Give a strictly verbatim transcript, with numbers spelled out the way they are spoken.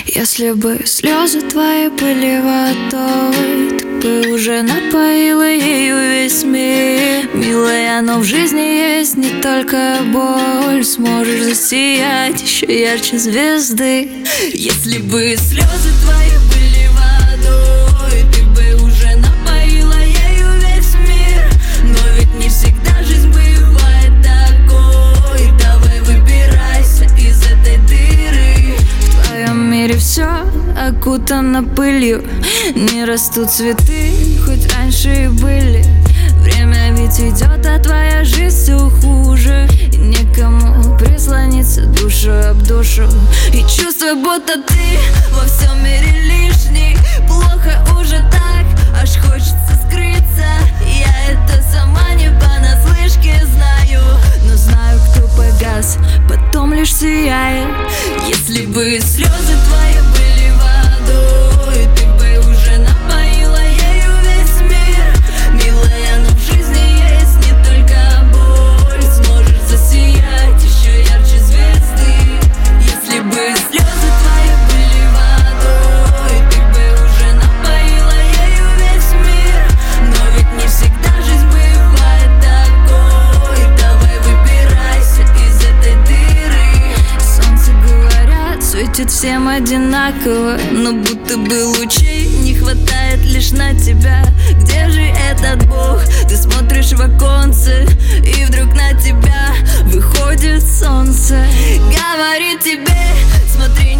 Если бы слезы твои были водой, ты бы уже напоила ею весь мир. Милая, но в жизни есть не только боль. Сможешь засиять еще ярче звезды. Если бы слезы твои были водой, ты бы уже напоила ею весь мир. Но ведь не всегда жизнь бывает такой. Давай выбирайся из этой дыры. В твоем мире все окутано пылью, не растут цветы, хоть раньше и были. Время ведь идет, а твоя жизнь все хуже. И некому прислониться душу об душу. И чувство, будто ты во всем мире лишний. Плохо уже так, аж хочется скрыться. Я это сама не понаслышке знаю, но знаю, кто погас, потом лишь сияет. Если бы слезы твои были водой, ты бы уже напоила ею весь мир. Милая, но в жизни есть не только боль. Сможешь засиять еще ярче звезды. Если бы слезы твои были водой, ты бы уже напоила ею весь мир. Но ведь не всегда жизнь бывает такой. Давай выбирайся из этой дыры. Солнце, говорят, светит всем одинаково, но будто бы лучей не хватает лишь на тебя. Где же этот Бог? Ты смотришь в оконце, и вдруг на тебя выходит солнце. Говорит тебе: смотри,